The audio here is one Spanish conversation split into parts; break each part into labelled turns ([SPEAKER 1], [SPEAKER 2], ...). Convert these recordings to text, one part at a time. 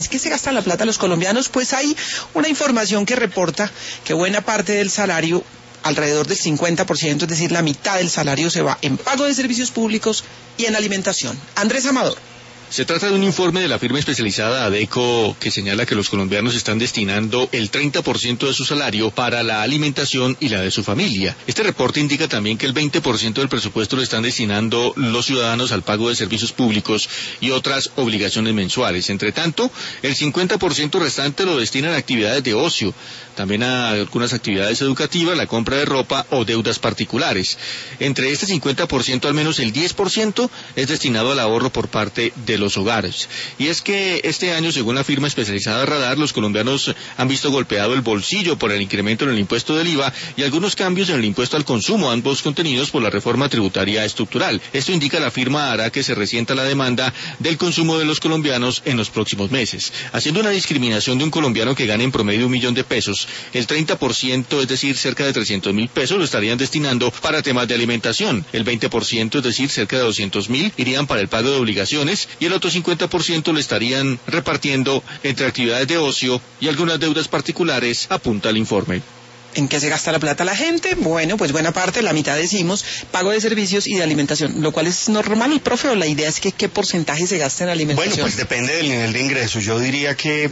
[SPEAKER 1] ¿Qué se gasta la plata los colombianos? Pues hay una información que reporta que buena parte del salario, alrededor del 50%, es decir, la mitad del salario se va en pago de servicios públicos y en alimentación. Andrés Amador.
[SPEAKER 2] Se trata de un informe de la firma especializada ADECO que señala que los colombianos están destinando el 30% de su salario para la alimentación y la de su familia. Este reporte indica también que el 20% del presupuesto lo están destinando los ciudadanos al pago de servicios públicos y otras obligaciones mensuales. Entre tanto, el 50% restante lo destinan a actividades de ocio, también a algunas actividades educativas, la compra de ropa o deudas particulares. Entre este 50%, al menos el 10% es destinado al ahorro por parte de los hogares. Y es que este año, según la firma especializada Radar, los colombianos han visto golpeado el bolsillo por el incremento en el impuesto del IVA y algunos cambios en el impuesto al consumo, ambos contenidos por la reforma tributaria estructural. Esto indica la firma hará que se resienta la demanda del consumo de los colombianos en los próximos meses. Haciendo una discriminación de un colombiano que gane en promedio 1 millón de pesos, el 30%, es decir, cerca de 300.000 pesos, lo estarían destinando para temas de alimentación. El 20%, es decir, cerca de 200.000, irían para el pago de obligaciones y el otro 50% lo estarían repartiendo entre actividades de ocio y algunas deudas particulares, apunta el informe.
[SPEAKER 1] ¿En qué se gasta la plata la gente? Bueno, pues buena parte, la mitad decimos, pago de servicios y de alimentación, lo cual es normal, profe, o la idea es que qué porcentaje se gasta en alimentación.
[SPEAKER 3] Bueno, pues depende del nivel de ingresos. Yo diría que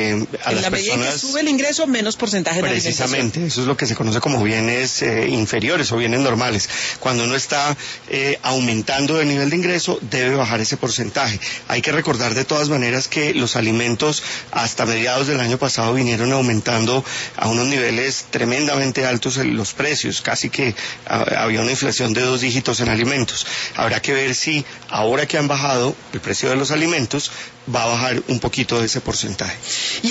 [SPEAKER 3] a las personas... En la medida que
[SPEAKER 1] sube el ingreso, menos porcentaje de alimentación.
[SPEAKER 3] Precisamente, eso es lo que se conoce como bienes inferiores o bienes normales. Cuando uno está aumentando el nivel de ingreso, debe bajar ese porcentaje. Hay que recordar de todas maneras que los alimentos hasta mediados del año pasado vinieron aumentando a unos niveles tremendamente altos en los precios, casi que había una inflación de 2 dígitos en alimentos. Habrá que ver si ahora que han bajado el precio de los alimentos va a bajar un poquito de ese porcentaje.